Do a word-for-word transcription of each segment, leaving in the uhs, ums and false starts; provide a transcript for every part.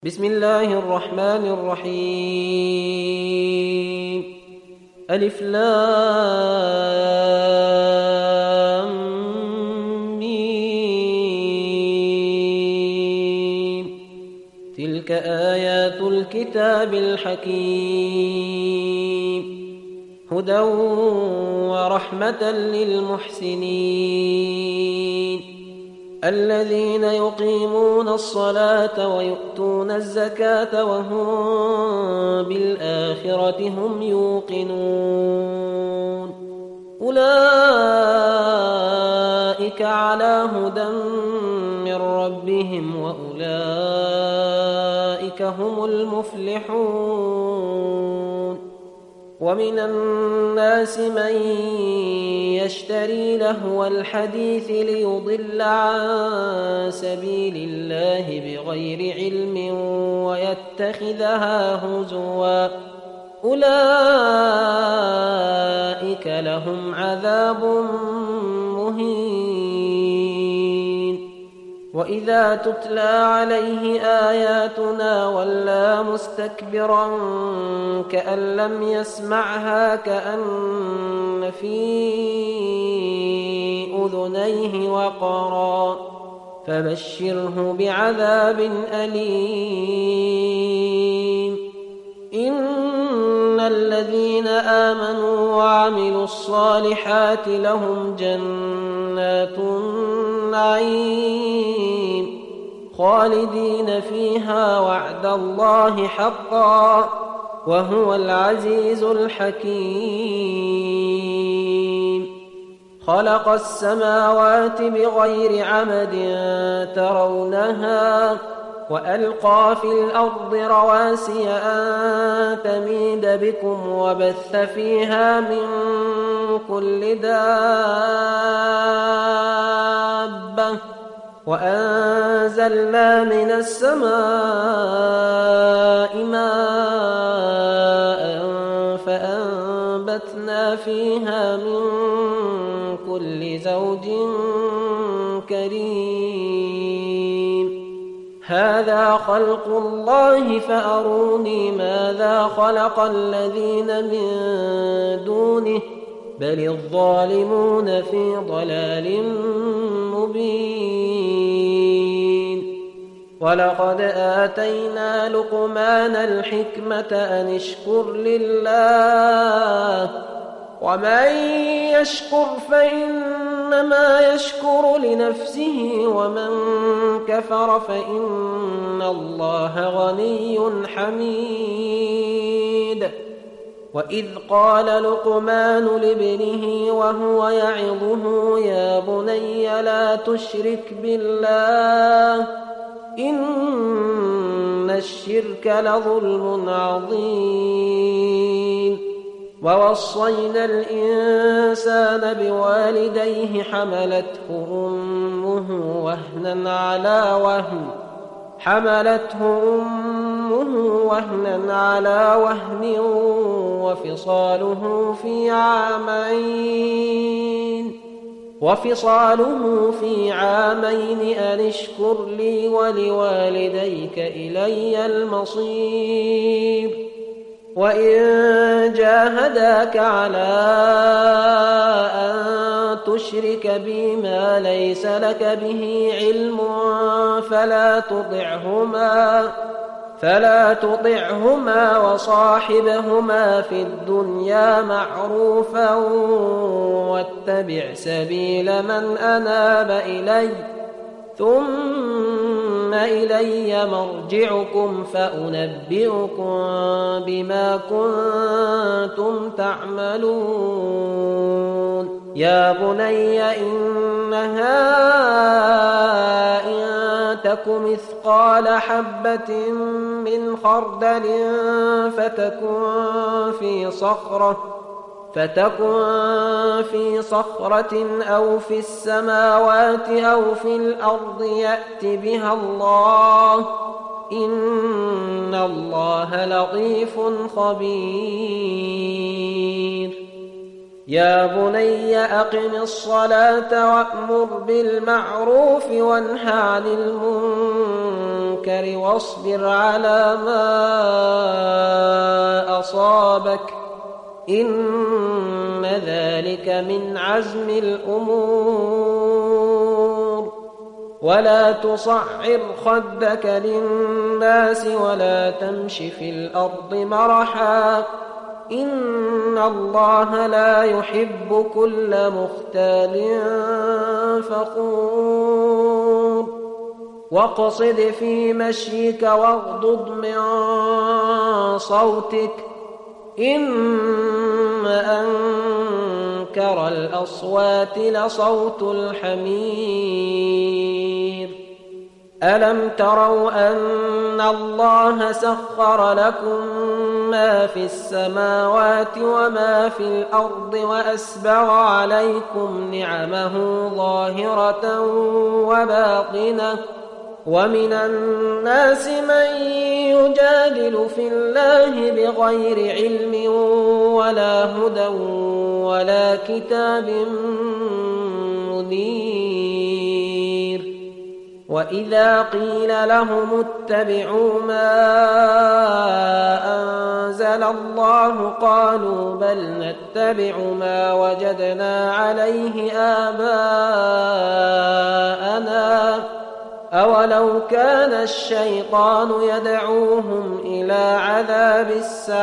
بسم الله الرحمن الرحيم. ألف لام ميم. تلك آيات الكتاب الحكيم، هدى ورحمة للمحسنين الذين يقيمون الصلاة ويؤتون الزكاة وهم بالآخرة هم يوقنون. أولئك على هدى من ربهم وأولئك هم المفلحون. ومن الناس من يشتري لهو الحديث ليضل عن سبيل الله بغير علم ويتخذها هزوا، أولئك لهم عذاب مهين. وإذا تتلى عليه آياتنا ولى مستكبرا كأن لم يسمعها كأن في أذنيه وقرا، فبشره بعذاب أليم. إن الذين آمنوا وعملوا الصالحات لهم جنات النعيم خالدين فيها وعد الله حقا وهو العزيز الحكيم. خلق السماوات بغير عمد ترونها وألقى في الأرض رواسي أن تميد بكم وبث فيها من كل دابة وأنزلنا من السماء ماء فأنبتنا فيها من كل زوج كريم. هذا خلق الله فأروني ماذا خلق الذين من دونه بل الظالمون في ضلال مبين. ولقد آتينا لقمان الحكمة أن اشكر لله ومن يشكر فإنما يشكر لنفسه ومن كفر فإن الله غني حميد. وإذ قال لقمان لابنه وهو يعظه يا بني لا تشرك بالله إن الشرك لظلم عظيم. ووصينا الإنسان بوالديه حملته أمه وهنا على وهن حملته أمه وهنا على وهن وفصاله في عامين وفصاله في عامين أن اشكر لي ولوالديك إلي المصير. وإن جاهداك على أن تشرك بي ما ليس لك به علم فلا تطعهما فلا تطعهما وصاحبهما في الدنيا معروفا واتبع سبيل من أناب إلي ثم إلي مرجعكم فأنبئكم بما كنتم تعملون. يا بني إنها إن تك مثقال حبة من خردل فتكن في صخرة فتكن في صخرة أو في السماوات أو في الأرض يأت بها الله إن الله لطيف خبير. يا بني أقم الصلاة وأمر بالمعروف وانه عن المنكر المنكر واصبر على ما أصابك إن ذلك من عزم الأمور. ولا تصعر خدك للناس ولا تمش في الأرض مرحا إن الله لا يحب كل مختال فخور. واقصد في مشيك واغضض من صوتك إن أنكر الأصوات لصوت الحمير. ألم تروا أن الله سخر لكم ما في السماوات وما في الأرض وأسبغ عليكم نعمه ظاهرة وباطنة ومن الناس من يجادل في الله بغير علم ولا هدى ولا كتاب منير. وإذا قيل لهم اتبعوا ما أنزل الله قالوا بل نتبع ما وجدنا عليه آباءنا أولو كان الشيطان يدعوهم إلى عذاب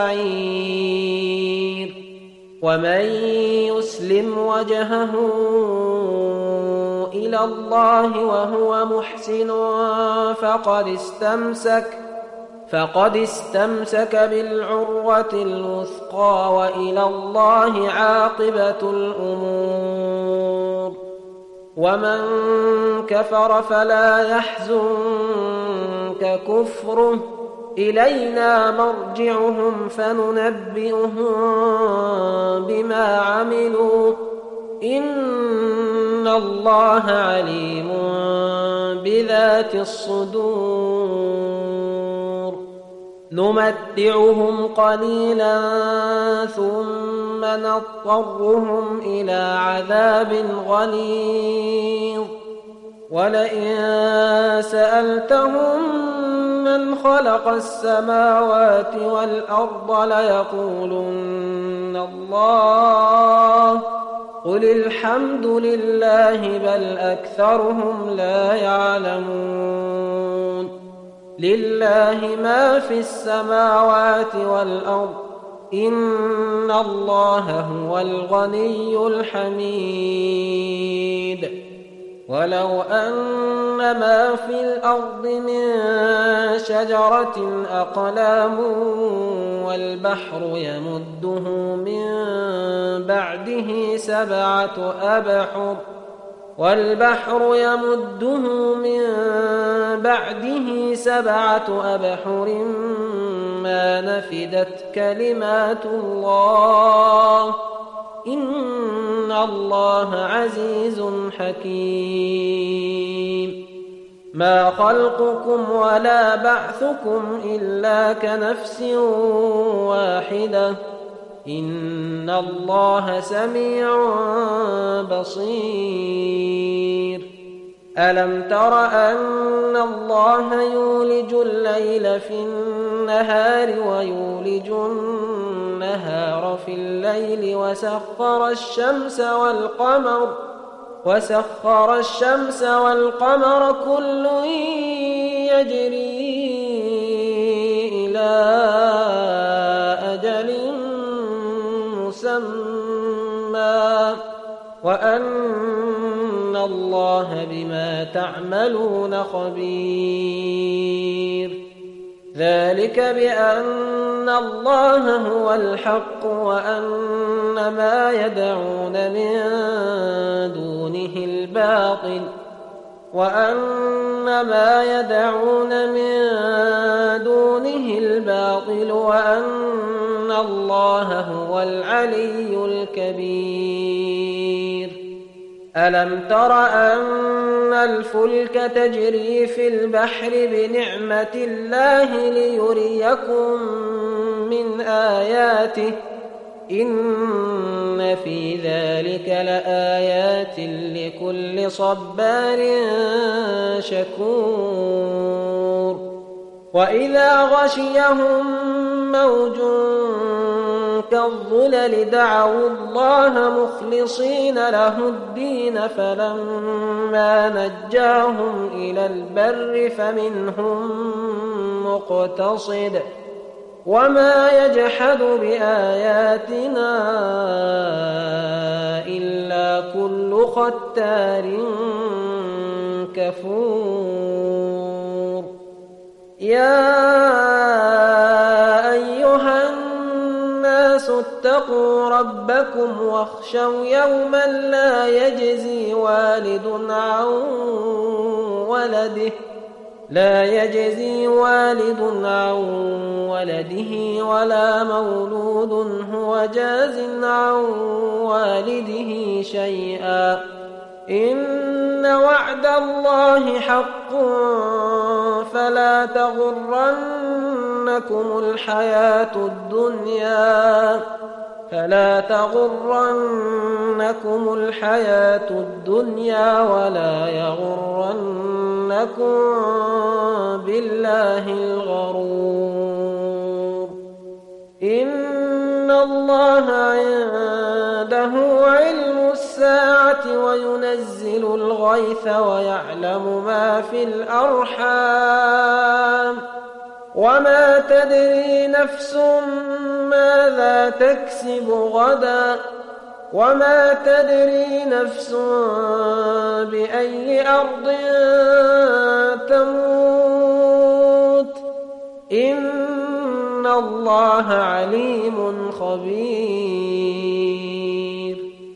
السعير. ومن يسلم وجهه إلى الله وهو محسن فقد استمسك فقد استمسك بالعروة الوثقى وإلى الله عاقبة الأمور. ومن كفر فلا يحزنك كفره إلينا مرجعهم فننبئهم بما عملوا إن الله عليم بذات الصدور. نمتعهم قليلا ثم نضطرهم إلى عذاب غليظ. ولئن سألتهم من خلق السماوات والأرض ليقولن الله قل الحمد لله بل أكثرهم لا يعلمون. لله ما في السماوات والأرض إن الله هو الغني الحميد. ولو أن ما في الأرض من شجرة أقلام والبحر يمده من بعده سبعة أبحر والبحر يمده من بعده سبعة أبحر ما نفدت كلمات الله إن الله عزيز حكيم. ما خلقكم ولا بعثكم إلا كنفس واحدة إن الله سميع بصير. ألم تر أن الله يولج الليل في النهار ويولج النهار في الليل وسخر الشمس والقمر وسخر الشمس والقمر كل يجري إلى أجل مسمى وأن الله بما تعملون خبير. ذلك بأن الله هو الحق وأن ما يدعون من دونه الباطل وأن ما يدعون من دونه الباطل وأن الله هو العلي الكبير. ألم تر أن الفلك تجري في البحر بنعمة الله ليريكم من آياته إن في ذلك لآيات لكل صبار شكور. وإذا غشيهم موج كالظلل دعوا الله مخلصين له الدين فلما نجاهم إلى البر فمنهم مقتصد وما يجحد بآياتنا إلا كل ختار كفور يا أيها الناس اتقوا ربكم واخشوا يوما لا يجزي والد عن ولده لا يجزي والد عن ولده ولا مولود هو جاز عن والده شيئا إن وعد الله حق فلا تغرنكم الحياة الدنيا فلا تغرنكم الحياة الدنيا ولا يغرنكم بالله الغرور إن الله عنده علم الساعة وينزل الغيث ويعلم ما في الأرحام وما تدري نفس ماذا تكسب غدا وما تدري نفس بأي أرض تموت إن الله عليم خبير